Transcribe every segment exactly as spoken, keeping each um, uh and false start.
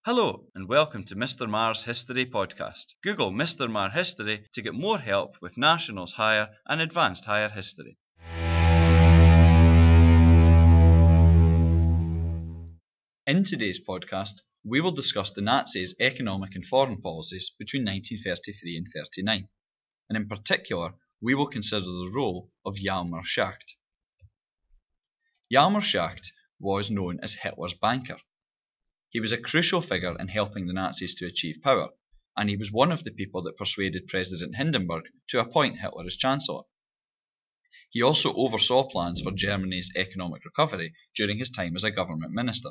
Hello and welcome to Mister Marr's History Podcast. Google Mister Marr History to get more help with Nationals Higher and Advanced Higher History. In today's podcast, we will discuss the Nazis' economic and foreign policies between nineteen thirty-three and thirty-nine, and in particular, we will consider the role of Hjalmar Schacht. Hjalmar Schacht was known as Hitler's banker. He was a crucial figure in helping the Nazis to achieve power, and he was one of the people that persuaded President Hindenburg to appoint Hitler as Chancellor. He also oversaw plans for Germany's economic recovery during his time as a government minister.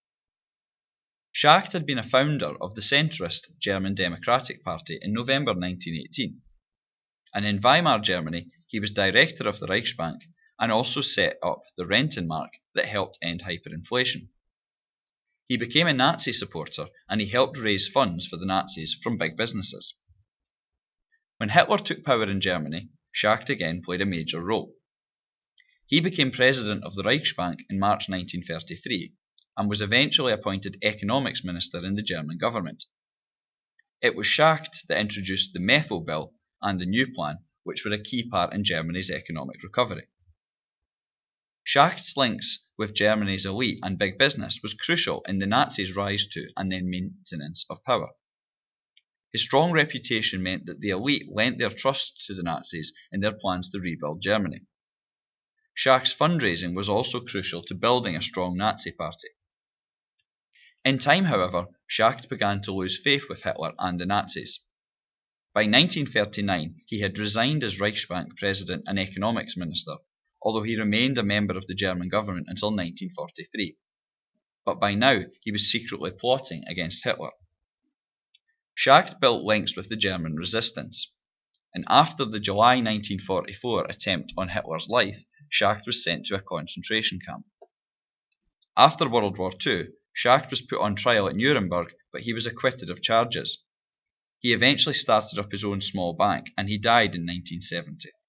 Schacht had been a founder of the centrist German Democratic Party in November nineteen eighteen, and in Weimar, Germany, he was director of the Reichsbank and also set up the Rentenmark that helped end hyperinflation. He became a Nazi supporter and he helped raise funds for the Nazis from big businesses. When Hitler took power in Germany, Schacht again played a major role. He became president of the Reichsbank in March nineteen thirty-three and was eventually appointed economics minister in the German government. It was Schacht that introduced the Methel Bill and the New Plan, which were a key part in Germany's economic recovery. Schacht's links with Germany's elite and big business was crucial in the Nazis' rise to and then maintenance of power. His strong reputation meant that the elite lent their trust to the Nazis in their plans to rebuild Germany. Schacht's fundraising was also crucial to building a strong Nazi party. In time, however, Schacht began to lose faith with Hitler and the Nazis. By nineteen thirty-nine, he had resigned as Reichsbank president and economics minister, although he remained a member of the German government until nineteen forty-three. But by now, he was secretly plotting against Hitler. Schacht built links with the German resistance, and after the July nineteen forty-four attempt on Hitler's life, Schacht was sent to a concentration camp. After World War Two, Schacht was put on trial at Nuremberg, but he was acquitted of charges. He eventually started up his own small bank, and he died in nineteen seventy.